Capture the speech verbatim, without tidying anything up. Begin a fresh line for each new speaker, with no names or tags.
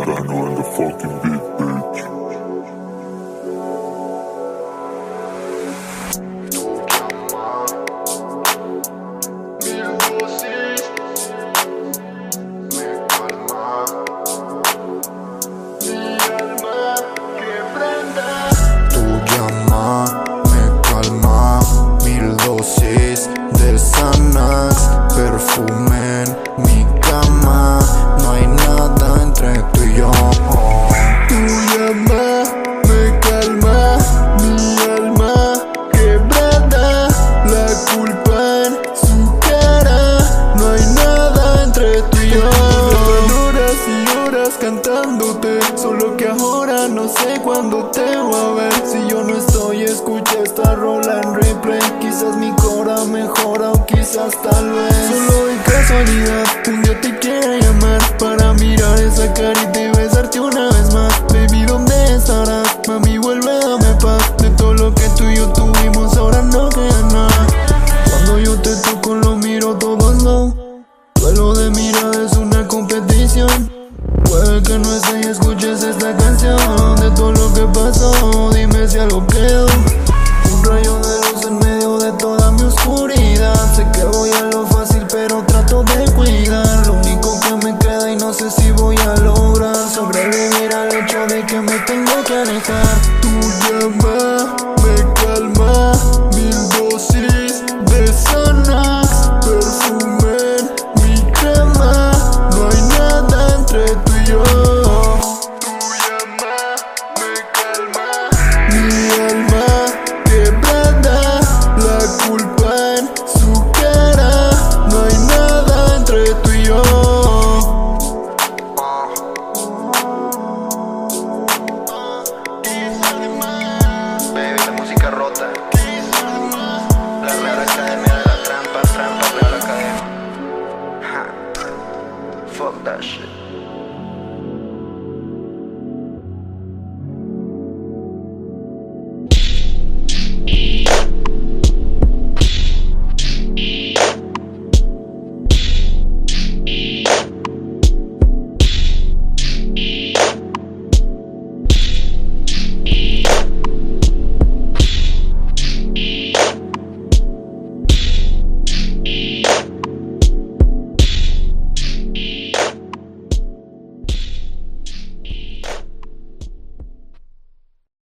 Parano in the fucking beat, bitch.
Mil dosis me calma, mi alma que prenda.
Tu llama me calma, mil dosis de Xanax, perfume en mi cama, no hay nada entre tú y yo.
Tu llama me calma, mi alma quebrada, la culpa en su cara, no hay nada entre tú y yo. Llevan horas y horas cantándote, solo que ahora no sé cuándo te voy a ver. Si yo no estoy, escucha esta rola en replay, quizás mi cora mejora o quizás tal vez solo de casualidad un día te quiera llamar para mirar esa carita y besarte una vez más. Baby, ¿dónde estarás? Mami, vuelve, dame paz. De todo lo que tú y yo tuvimos ahora no queda nada. Cuando yo te toco lo miro todo slow, duelo de mirada es una competición. Puede que no estés y escuches esta canción. De todo lo que pasó, dime si algo quedó. Un rayo de luz en medio de toda mi oscuridad. Sé que voy a lo fácil pero trato de cuidar lo único que me queda y no sé si voy a lograr sobrevivir al hecho de que me tengo que alejar. Tu llama me calma, mil dosis de Xanax, perfume en mi cama, no hay nada entre tú y yo. Tu llama me calma, mi alma quebrada, la culpa en su cara, no hay nada entre tú y yo.
Baby, la música rota. La Real Academia de la Trampa, Trampa, Real Academia. Ha. Fuck that shit.